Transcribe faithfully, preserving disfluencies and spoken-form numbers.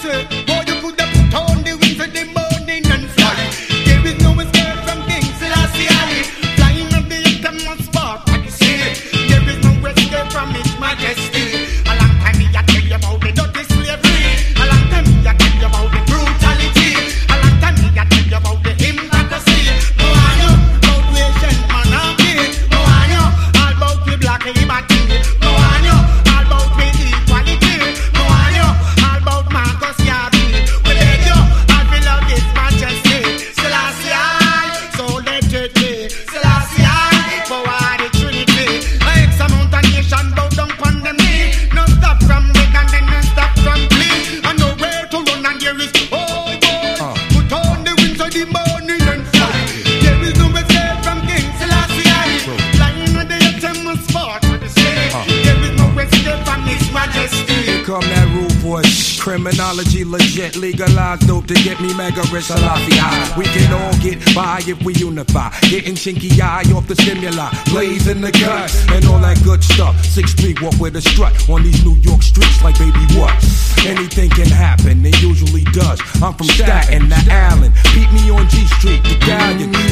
say, boy, you could have put on the wings of the morning and fly. There is no escape from King Selassie. Flying up the uttermost spot, I can see it. There is no escape from His Majesty. A long time me I tell you about the dirty slavery. A long time me I tell you about the brutality. A long time me I tell you about the hypocrisy. No I know about Asian monarchy. No I know all about the black liberty. No I know all about the equality. No I know all about Marcus Garvey. We let you all below His Majesty. Selassie I, so let it be. Selassie I, for all the Trinity. X amount of nation bow down upon them knee. No stop from big and then no stop from clean. And nowhere to run and there is oh boy. Put on the wings of the morning and fly. There is no escape from King Selassie I. Flying with the uttermost sport for the city. There is no escape from His Majesty. Here come that rude boy. Criminology legit, legalized dope to get me mega rich. Selassie I. We can all get by if we unify. Getting chinky eye off the stimuli, blaze in the gut, and all that good stuff. Six three, walk with a strut on these New York streets like baby what? Anything can happen, it usually does. I'm from Staten to Allen, beat me on G Street, the Galleon.